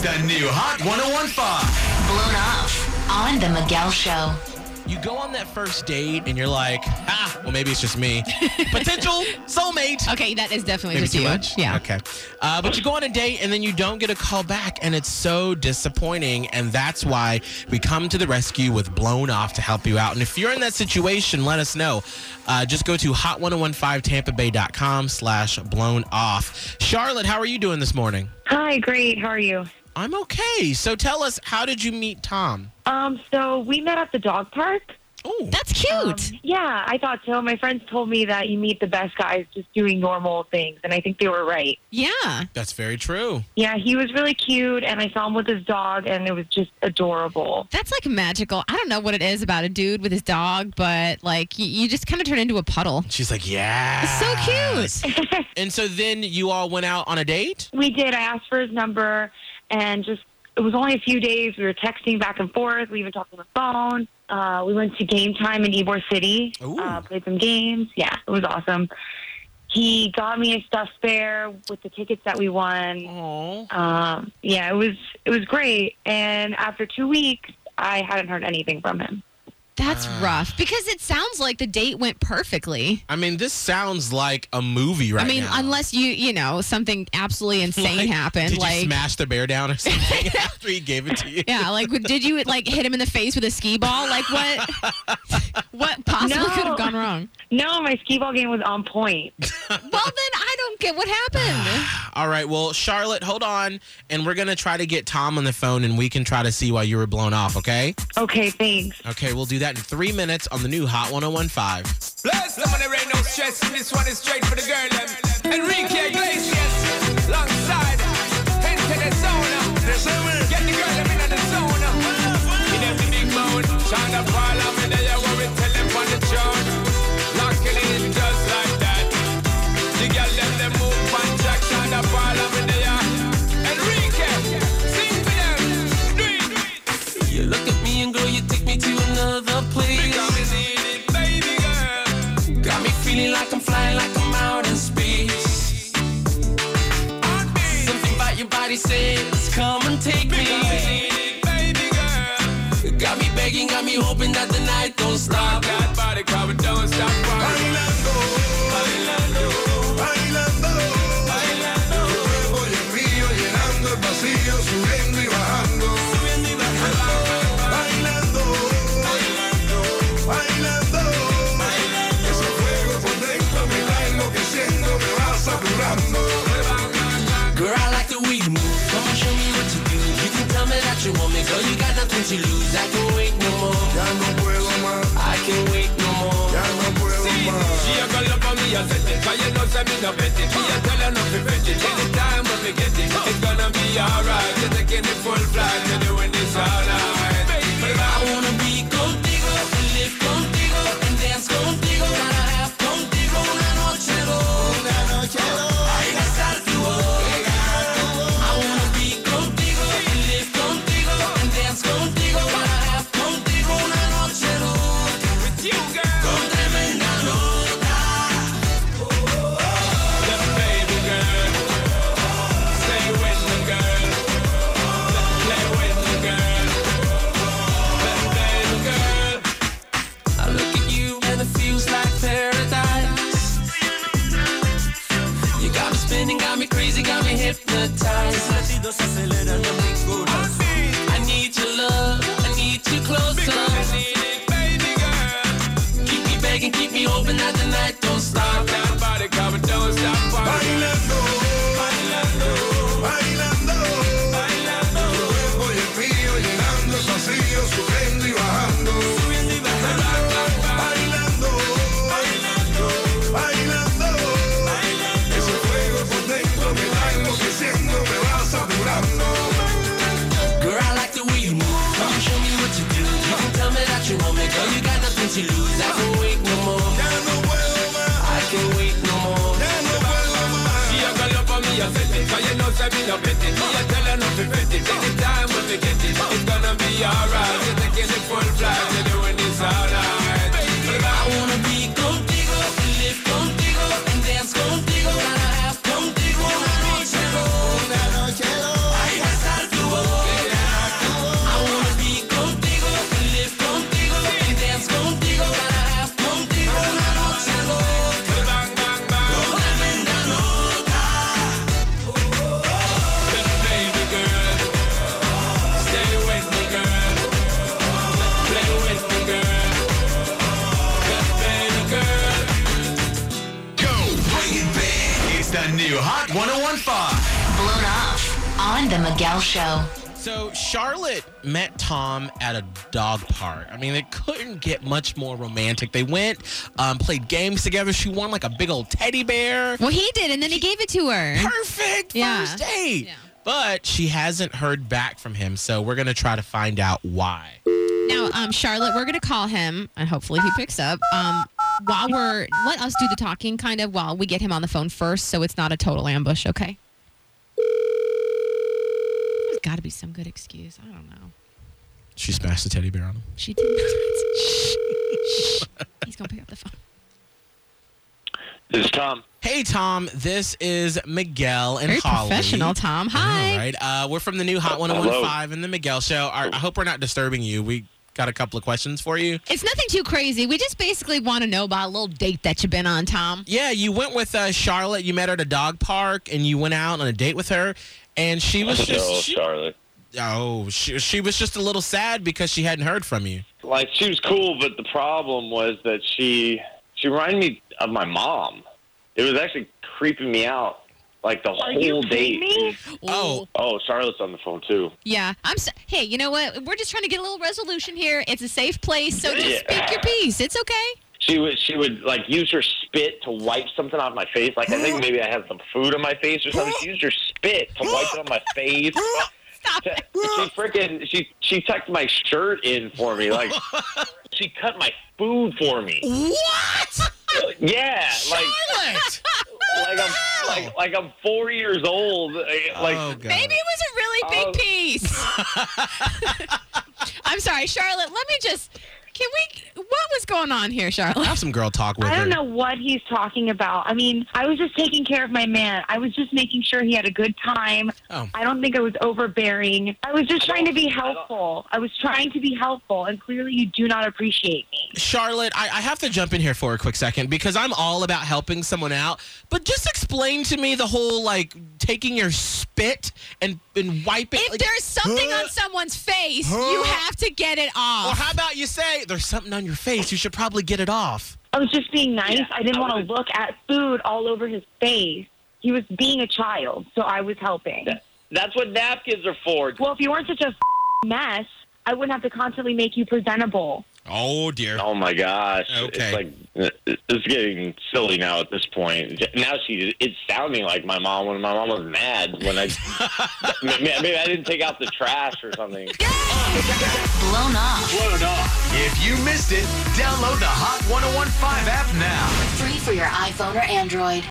The new Hot 101.5. Blown Off on The Miguel Show. You go on that first date and you're like, well, maybe it's just me. Potential soulmate. Okay, that is definitely Maybe just too you. much? Yeah. Okay. But you go on a date and then you don't get a call back, and it's so disappointing. And that's why we come to the rescue with Blown Off to help you out. And if you're in that situation, let us know. Just go to hot1015tampabay.com/blown off. Charlotte, how are you doing this morning? Hi, great. How are you? I'm okay. So tell us, how did you meet Tom? So we met at the dog park. Oh, That's cute. Yeah, I thought so. My friends told me that you meet the best guys just doing normal things, and I think they were right. Yeah. that's very true. Yeah, he was really cute, and I saw him with his dog, and it was just adorable. That's like magical. I don't know what it is about a dude with his dog, but like you just kind of turn into a puddle. She's like, yeah. It's so cute. And so then you all went out on a date? We did. I asked for his number, and it was only a few days. We were texting back and forth. We even talked on the phone. We went to game time in Ybor City, played some games. Yeah, it was awesome. He got me a stuffed bear with the tickets that we won. Aww. Yeah, it was great. And after 2 weeks, I hadn't heard anything from him. That's rough because it sounds like the date went perfectly. I mean, this sounds like a movie right now. I mean, unless you know, something absolutely insane happened. Did like you smash the bear down or something after he gave it to you? Yeah, like did you like hit him in the face with a skee ball? Like what possibly No. could have gone wrong? No, my skee ball game was on point. Well, then I don't get what happened. All right, well, Charlotte, hold on, and we're going to try to get Tom on the phone, and we can try to see why you were blown off, okay? Okay, thanks. Okay, we'll do that in 3 minutes on the new Hot 101.5. Bless them on the rain, no stress. This one is straight for the girl, them. Enrique Iglesias, alongside Gente de Zona. Get the girl, them in the zona. In every big mood, Shonda Paul, I'm in there, where we tell them on the throne. Locking in just like that. The girl, them move on Jack, Shonda Paul, I'm in there. Enrique, sing for them. Do it. You look at me and girl, you take me to another place. Got me feeling like I'm flying, like I'm out in space. Something about your body says, come and take me. Got me begging, got me hoping that the night don't stop. That body cover don't stop. Bailando, bailando, bailando, bailando. Tu cuerpo y el mío llenando el vacío, subiendo y bajando. Subiendo y bajando. Bailando, bailando, bailando. Ese fuego por dentro me va enloqueciendo, me va saturando. Girl, I like the way you move. Come on, show me what you do. You can tell me that you want me, girl. You got nothing to lose. I can wait no more. Ya no puedo más, I can wait no more. ya no puedo más. She a call up on me, I said it. Cause you know, say me no bet it. Me a tell her not to bet it. Anytime when we get it, it's gonna be alright. You're taking it full flight. You're doing this all night. I wanna be contigo, live contigo, and dance contigo. Gotta have contigo una noche dos. Ay, besar tu voz. I wanna be contigo, live contigo, and dance contigo. Gotta have contigo una noche dos. With you, girl. Con tremenda nota. The baby girl. Stay with me, girl. Play with me, girl. The baby girl. I look at you and it feels like paradise. You got me spinning, got me crazy, got me hypnotized. I need your love, I need you closer. Baby girl. Keep me begging, keep me hoping that the night don't stop. That body cover don't stop. Bailando, bailando, bailando, bailando. Tu cuerpo y el mío llenando el vacío, subiendo y bajando. Subiendo y bajando. Bailando, bailando, bailando, bailando. Ese fuego por dentro me va enloqueciendo, me va saturando. Girl, I like the way you move. Come on, show me what you do. You can tell me that you want me, girl. You got nothing to lose. I can wait no more. Ya no puedo más, I can wait no more. ya no puedo más. She a call up on me, I said it. Cause you know, say me no bet it. Me a tell her not to bet it. Anytime when we get it, it's gonna be alright. You're taking it full flight. You're doing this all night. I wanna be contigo, live contigo, and dance contigo. Gotta have contigo una noche dos. Ay, besar tu voz. on The Miguel Show. So Charlotte met Tom at a dog park. I mean, it couldn't get much more romantic. They went, played games together. She won like a big old teddy bear. Well, he did, and then he gave it to her. Perfect Yeah. first date. Yeah. But she hasn't heard back from him, so we're going to try to find out why. Now, Charlotte, we're going to call him, and hopefully he picks up. Let us do the talking kind of while we get him on the phone first, so it's not a total ambush, okay? There's got to be some good excuse. I don't know. She smashed the teddy bear on him. She did not. Shh. He's going to pick up the phone. This is Tom. Hey, Tom. This is Miguel and Very Holly. professional, Tom. Hi. All right. We're from the new Hot 101.5 and the Miguel Show. I hope we're not disturbing you. We got a couple of questions for you. It's nothing too crazy. We just basically want to know about a little date that you've been on, Tom. Yeah, you went with Charlotte. You met her at a dog park, and you went out on a date with her. And she was Charlotte. She was just a little sad because she hadn't heard from you. Like, she was cool, but the problem was that she reminded me of my mom. It was actually creeping me out, like the whole date. Me? Oh, Charlotte's on the phone too. Yeah. Hey, you know what? We're just trying to get a little resolution here. It's a safe place, so just speak your piece. It's okay. She would like use her spit to wipe something off my face. Like, I think maybe I had some food on my face or something. She used her spit to wipe it on my face. Stop it. She tucked my shirt in for me. Like, she cut my food for me. what? Yeah, Charlotte! like I'm 4 years old. Like, Oh, God. Maybe it was a really big piece. I'm sorry, Charlotte. Let me just. What was going on here, Charlotte? Have some girl talk with her. I don't know what he's talking about. I mean, I was just taking care of my man. I was just making sure he had a good time. Oh. I don't think I was overbearing. I was just trying to be helpful. I was trying to be helpful, and clearly you do not appreciate me. Charlotte, I have to jump in here for a quick second because I'm all about helping someone out. But just explain to me the whole, like, taking your spit and wipe it. If like, there's something on someone's face, you have to get it off. Or how about you say, there's something on your face, you should probably get it off. I was just being nice. Yeah, I didn't want to look at food all over his face. He was being a child, so I was helping. that's what napkins are for. Well, if you weren't such a mess, I wouldn't have to constantly make you presentable. Oh, dear. Oh my gosh! Okay. It's like it's getting silly now at this point. Now it's sounding like my mom when my mom was mad when I maybe I didn't take out the trash or something. Blown off. If you missed it, download the Hot 101.5 app now. Free for your iPhone or Android.